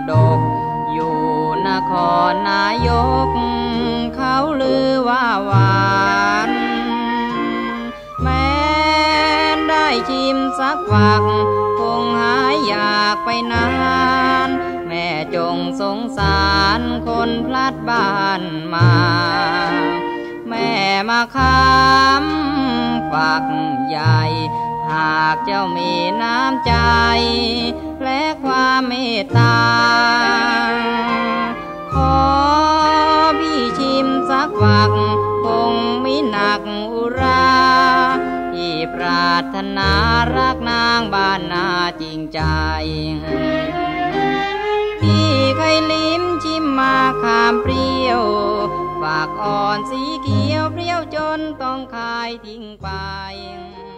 ดกอยู่นครนายกเขาลือว่าหวานแม้ได้ชิมสักวักคงหายอยากไปนานแม่จงสงสารคนพลัดบ้านมาแม่มาคำฝักใหญ่หากเจ้ามีน้ำใจและความเมตตาขอพี่ชิมสักวักคงไม่หนักอุราที่ปรารถนารักนางบ้านนาจริงใจพี่เคยลิ้มชิมมาขามเปรี้ยวฝากอ่อนสีเขียวเปรี้ยวจนต้องขายทิ้งไป